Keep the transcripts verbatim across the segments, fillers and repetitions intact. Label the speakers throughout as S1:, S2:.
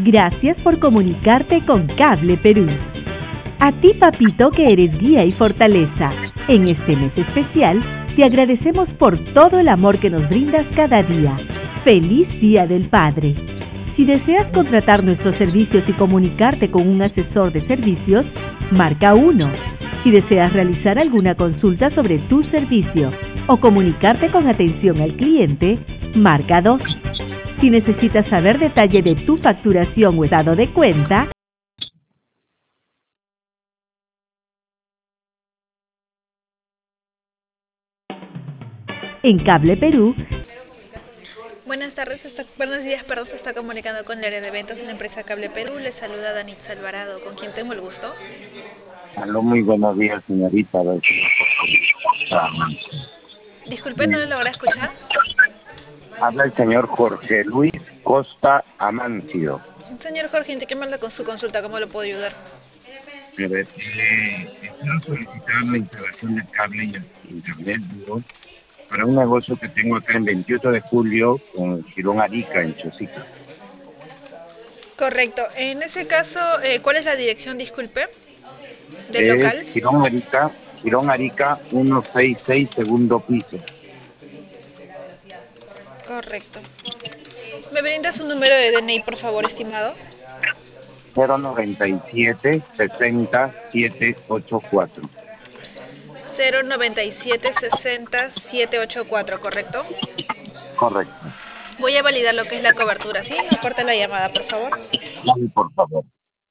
S1: Gracias por comunicarte con Cable Perú. A ti, papito, que eres guía y fortaleza. En este mes especial, te agradecemos por todo el amor que nos brindas cada día. ¡Feliz Día del Padre! Si deseas contratar nuestros servicios y comunicarte con un asesor de servicios, marca uno. Si deseas realizar alguna consulta sobre tu servicio o comunicarte con atención al cliente, marca dos. Si necesitas saber detalle de tu facturación o estado de cuenta, en Cable Perú.
S2: Buenas tardes, está, buenos días, perdón, se está comunicando con el área de ventas de la empresa Cable Perú. Le saluda Danitza Alvarado, con quien tengo el gusto.
S3: Aló, muy buenos días, señorita.
S2: Disculpe, no lo logré escuchar.
S3: Habla el señor Jorge Luis Costa Amancio.
S2: Señor Jorge, ¿en qué manda con su consulta? ¿Cómo lo puedo ayudar?
S3: A ver, eh, quiero solicitar la instalación de cable y internet duro para un negocio que tengo acá en veintiocho de julio con Girón Arica, en Chosica.
S2: Correcto. En ese caso, eh, ¿cuál es la dirección, disculpe, del
S3: Es
S2: local?
S3: Girón Arica, Girón Arica ciento sesenta y seis, segundo piso.
S2: Correcto. ¿Me brinda su número de D N I, por favor, estimado?
S3: cero noventa y siete, sesenta, siete ochenta y cuatro.
S2: cero noventa y siete, sesenta, siete ochenta y cuatro, ¿correcto?
S3: Correcto.
S2: Voy a validar lo que es la cobertura, ¿sí? No corta la llamada, por favor.
S3: Sí, por favor.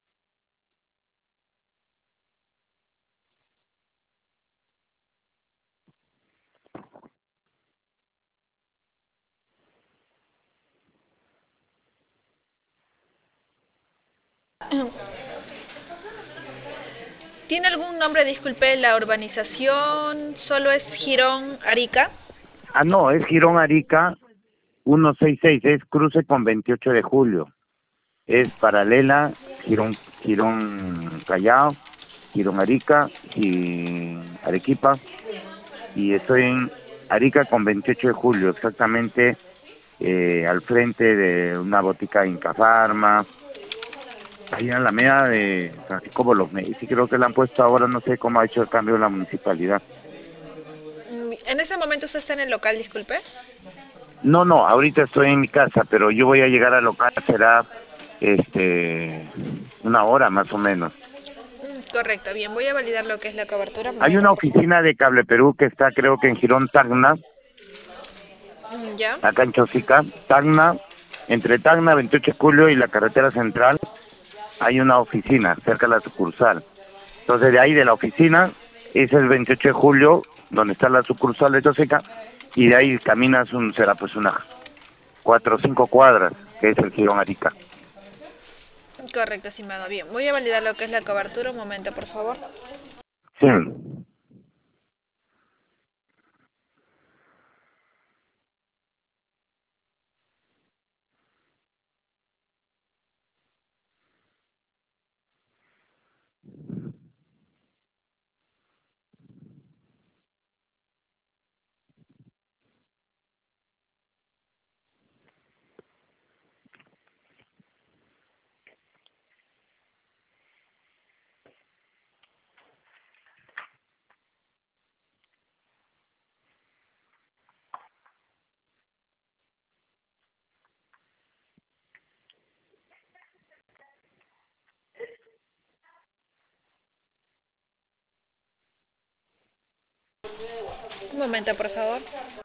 S2: ¿Tiene algún nombre, disculpe, la urbanización? ¿Solo es Girón Arica?
S3: Ah, no, es Girón Arica ciento sesenta y seis, es cruce con veintiocho de julio. Es paralela, Girón, Girón Callao, Girón Arica y Arequipa. Y estoy en Arica con veintiocho de julio, exactamente eh, al frente de una botica Inca Pharma. Ahí en la media de Francisco Bologna. Sí, creo que la han puesto ahora, no sé cómo ha hecho el cambio la municipalidad.
S2: ¿En ese momento usted está en el local, disculpe?
S3: No, no, ahorita estoy en mi casa, pero yo voy a llegar al local, será este una hora más o menos.
S2: Correcto, bien, voy a validar lo que es la cobertura.
S3: Hay una oficina de Cable Perú que está, creo que en Girón Tacna,
S2: ¿Ya?
S3: acá en Chosica, Tacna, entre Tacna, veintiocho de julio y la carretera central, hay una oficina cerca de la sucursal. Entonces de ahí de la oficina, es el veintiocho de julio, donde está la sucursal de Chosica, y de ahí caminas, un será pues una cuatro o cinco cuadras, que es el Girón Arica.
S2: Correcto, estimado. Bien, voy a validar lo que es la cobertura. Un momento, por favor.
S3: Sí.
S2: Un momento, por favor.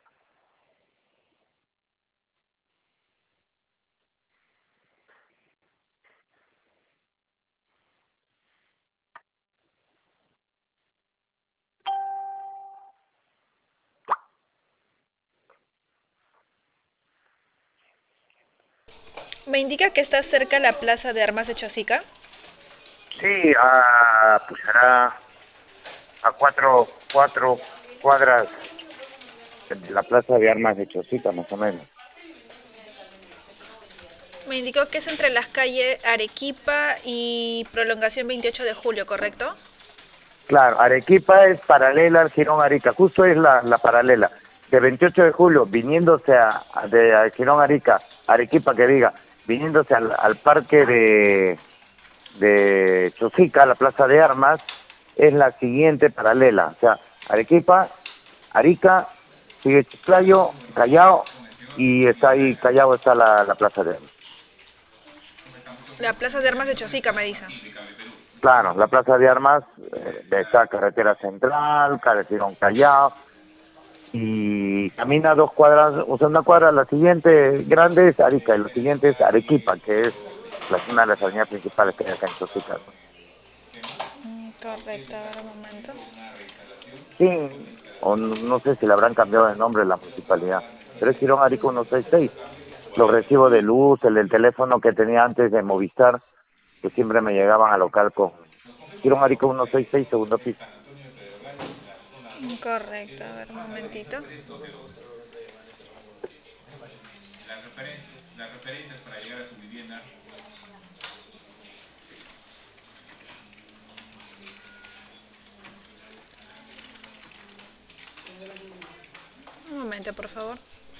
S2: ¿Me indica que está cerca la Plaza de Armas de Chosica?
S3: Sí, a, pues será a cuatro, cuatro cuadras de la Plaza de Armas de Chosica, más o menos.
S2: Me indicó que es entre las calles Arequipa y Prolongación veintiocho de julio, ¿correcto?
S3: Claro, Arequipa es paralela al Girón Arica, justo es la, la paralela. De veintiocho de julio, viniéndose a, a- de a Girón Arica, Arequipa que diga, viniéndose al, al parque de, de Chosica, la Plaza de Armas, es la siguiente paralela. O sea, Arequipa, Arica, sigue Chiclayo, Callao, y está ahí, Callao está la, la Plaza de Armas.
S2: La Plaza de Armas de Chosica, me dice.
S3: Claro, la Plaza de Armas eh, está carretera central, carretera Callao, y camina dos cuadras, o sea, una cuadra, la siguiente grande es Arica, y la siguiente es Arequipa, que es la, una de las avenidas principales que hay acá en Chosica.
S2: Mm, correcto, a ver un momento.
S3: Sí, o no, no sé si le habrán cambiado de nombre la municipalidad, pero es Girón Arica ciento sesenta y seis. Los recibos de luz, el del teléfono que tenía antes de Movistar, que siempre me llegaban al local con Girón Arica ciento sesenta y seis, segundo piso.
S2: Mm, correcto, a ver un momentito. Un momento, por favor.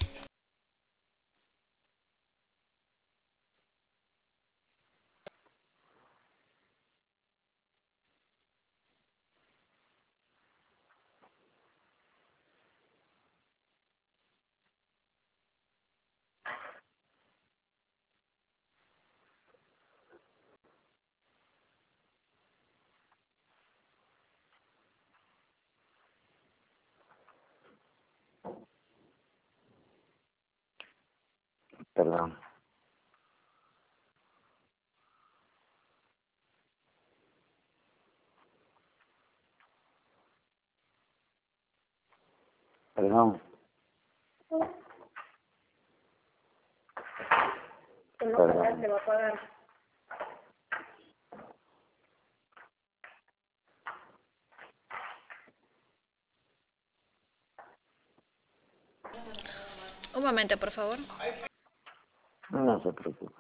S3: Perdón. Perdón. Perdón.
S4: Se va a pagar.
S2: Un momento, por favor.
S3: No se preocupe.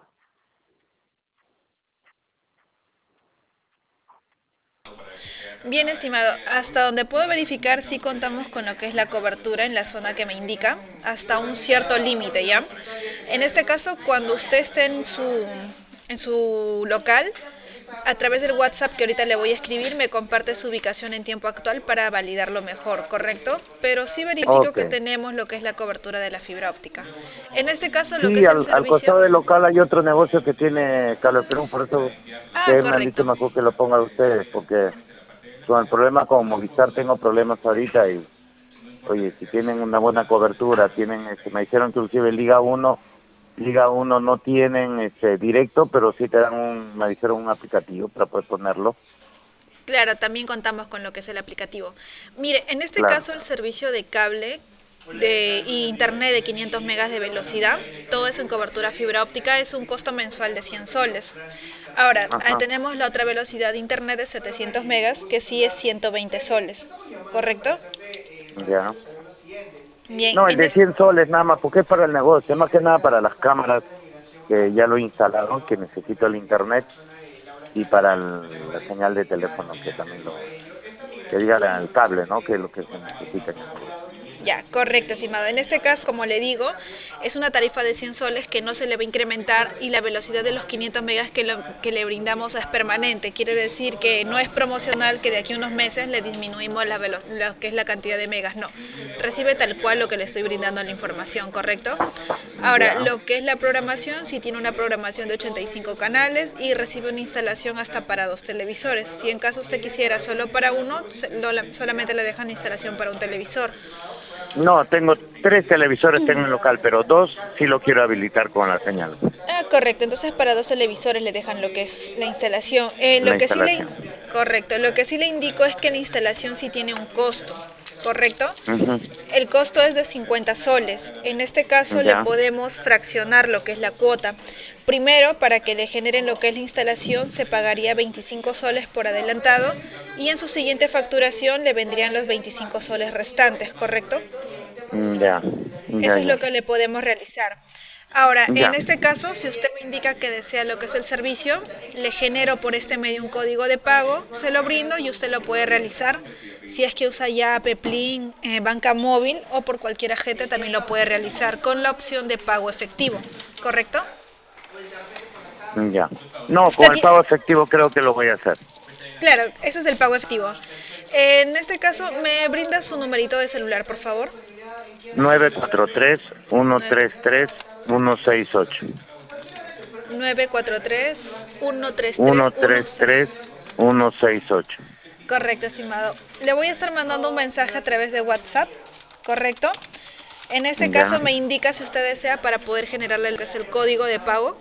S2: Bien, estimado, hasta donde puedo verificar sí contamos con lo que es la cobertura en la zona que me indica, hasta un cierto límite, ¿ya? En este caso, cuando usted esté en su, en su local, a través del WhatsApp que ahorita le voy a escribir, me comparte su ubicación en tiempo actual para validarlo mejor, ¿correcto? Pero sí verifico
S3: Ok.
S2: que tenemos lo que es la cobertura de la fibra óptica. En este caso, lo que
S3: Sí,
S2: es el
S3: al, al
S2: servicio...
S3: costado del local hay otro negocio que tiene Cable Perú, por eso
S2: Ah,
S3: que me han dicho
S2: correcto.
S3: mejor que lo pongan ustedes, porque con el problema con Movistar tengo problemas ahorita y, oye, si tienen una buena cobertura, tienen, este, me dijeron inclusive Liga uno, Liga uno no tienen este directo, pero sí te dan un, me dijeron un aplicativo para poder ponerlo.
S2: Claro, también contamos con lo que es el aplicativo. Mire, en este
S3: Claro.
S2: caso el servicio de cable de y internet de quinientos megas de velocidad, todo eso en cobertura fibra óptica, es un costo mensual de cien soles. Ahora, ahí
S3: Ajá,
S2: tenemos la otra velocidad de internet de setecientos megas, que sí es ciento veinte soles, ¿correcto?
S3: ya.
S2: Bien,
S3: No, el
S2: en
S3: de
S2: es-
S3: cien soles nada más, porque es para el negocio, más que nada para las cámaras que ya lo instalaron, que necesito el internet, y para el- la señal de teléfono, que también lo, que diga la- el cable, ¿no? Que es lo que se necesita en el negocio.
S2: Ya, correcto, estimado. En este caso, como le digo, es una tarifa de cien soles que no se le va a incrementar y la velocidad de los quinientos megas que, lo- que le brindamos es permanente. Quiere decir que no es promocional que de aquí a unos meses le disminuimos la velo- lo que es la cantidad de megas. No, recibe tal cual lo que le estoy brindando la información, ¿correcto? Ahora,
S3: Ya.
S2: lo que es la programación, sí tiene una programación de ochenta y cinco canales y recibe una instalación hasta para dos televisores. Si en caso usted quisiera solo para uno, se- lo- solamente le dejan instalación para un televisor.
S3: No, tengo tres televisores tengo en el local, pero dos sí lo quiero habilitar con la señal,
S2: Ah, correcto. Entonces para dos televisores le dejan lo que es la instalación. Eh, lo
S3: la
S2: que sí le,
S3: instalación.
S2: correcto. Lo que sí le indico es que la instalación sí tiene un costo, ¿correcto?
S3: Ujú.
S2: El costo es de cincuenta soles. En este caso le
S3: Ya.
S2: podemos fraccionar lo que es la cuota. Primero, para que le generen lo que es la instalación, se pagaría veinticinco soles por adelantado y en su siguiente facturación le vendrían los veinticinco soles restantes, ¿correcto?
S3: Mm, Ya, ya,
S2: Eso es
S3: ya.
S2: lo que le podemos realizar. Ahora, en
S3: Ya.
S2: este caso, si usted me indica que desea lo que es el servicio, le genero por este medio un código de pago, se lo brindo y usted lo puede realizar. Si es que usa ya Peplin, eh, banca móvil o por cualquier agente también lo puede realizar con la opción de pago efectivo, ¿correcto?
S3: Ya. No, con el pago efectivo creo que lo voy a hacer.
S2: Claro, ese es el pago efectivo. En este caso, ¿me brinda su numerito de celular, por favor?
S3: nueve cuatro tres, uno tres tres, uno seis ocho.
S2: nueve cuatro tres, uno tres tres,
S3: uno tres tres, uno seis ocho.
S2: Correcto, estimado. Le voy a estar mandando un mensaje a través de WhatsApp, ¿correcto? En este
S3: Ya.
S2: caso me indica si usted desea para poder generarle el, el código de pago.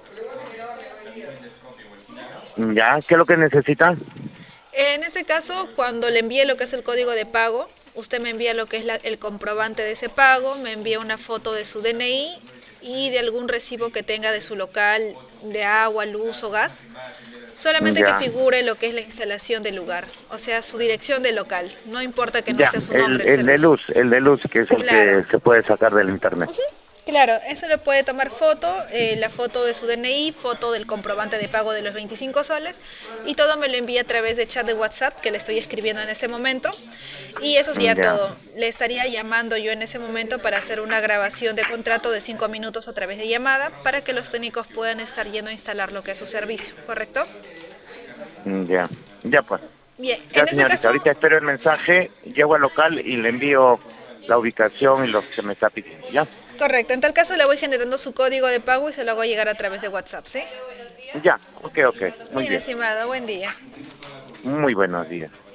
S3: Ya, ¿qué es lo que necesita?
S2: En este caso, cuando le envíe lo que es el código de pago, usted me envía lo que es la, el comprobante de ese pago, me envía una foto de su D N I y de algún recibo que tenga de su local de agua, luz o gas. Solamente
S3: Ya.
S2: que figure lo que es la instalación del lugar, o sea, su dirección del local. No importa que no
S3: Ya,
S2: sea su
S3: el,
S2: nombre.
S3: el de luz, el de luz, que es el
S2: Claro.
S3: que se puede sacar del internet.
S2: Claro, eso le puede tomar foto, eh, la foto de su D N I, foto del comprobante de pago de los veinticinco soles y todo me lo envía a través de chat de WhatsApp que le estoy escribiendo en este momento y eso sería
S3: Ya.
S2: todo. Le estaría llamando yo en ese momento para hacer una grabación de contrato de cinco minutos a través de llamada para que los técnicos puedan estar yendo a instalar lo que es su servicio, ¿correcto?
S3: Ya, ya pues.
S2: Bien,
S3: Ya,
S2: en ese
S3: señorita,
S2: caso,
S3: ahorita espero el mensaje, llego al local y le envío la ubicación y lo que me está pidiendo, ¿ya?
S2: correcto, en tal caso le voy generando su código de pago y se lo hago llegar a través de WhatsApp, ¿sí?
S3: Ya, ok, ok, muy
S2: Bien,
S3: bien.
S2: estimado, buen día.
S3: Muy buenos días.